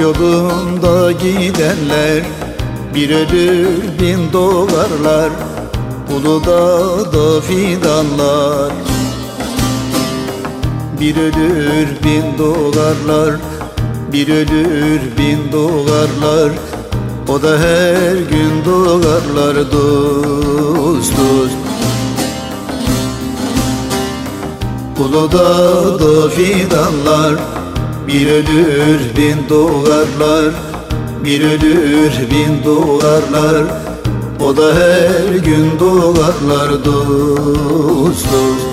yolunda gidenler bir ölür bin doğarlar. Uludağ'da fidanlar bir ölür bin doğarlar. Bir ölür bin doğarlar. O da her gün doğarlar dost dost. Uludağ'da fidanlar bir ölür bin doğarlar. Bir ölür bin doğarlar. O da her gün doğarlar dost dost.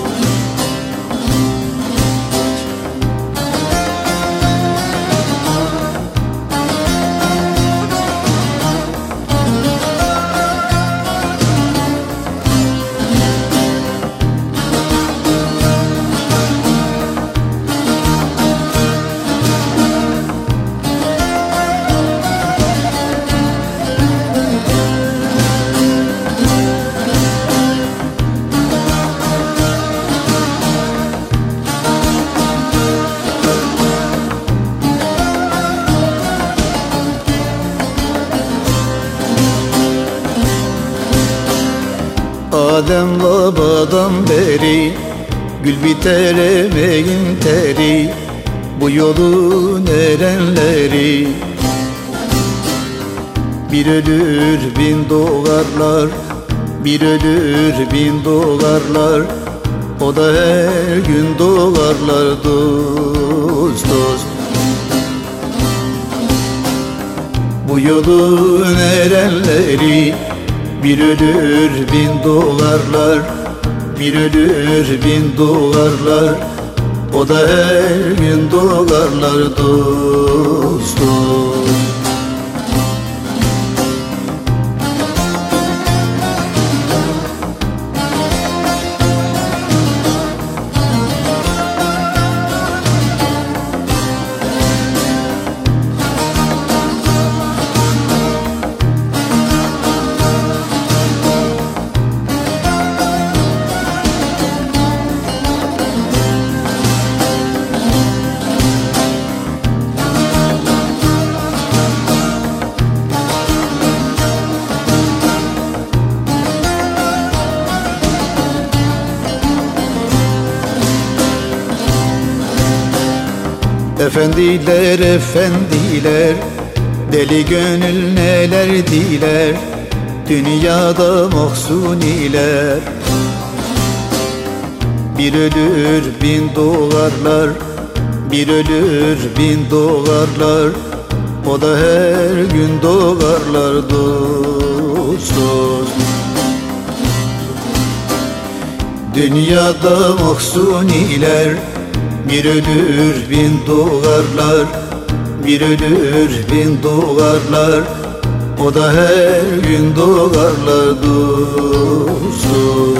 Adem babadan beri gül biter emeğin teri. Bu yolun erenleri bir ölür bin doğarlar. Bir ölür bin doğarlar. O da her gün doğarlar dost dost. Bu yolun erenleri bir ölür bin doğarlar. Bir ölür bin doğarlar. O da her gün doğarlar dost dost. Efendiler efendiler, deli gönül neler diler, dünyada mahzuniler. Bir ölür bin doğarlar. Bir ölür bin doğarlar. O da her gün doğarlar dost dost. Dünyada mahzuniler bir ölür bin doğarlar. Bir ölür bin doğarlar. O da her gün doğarlar dost dost.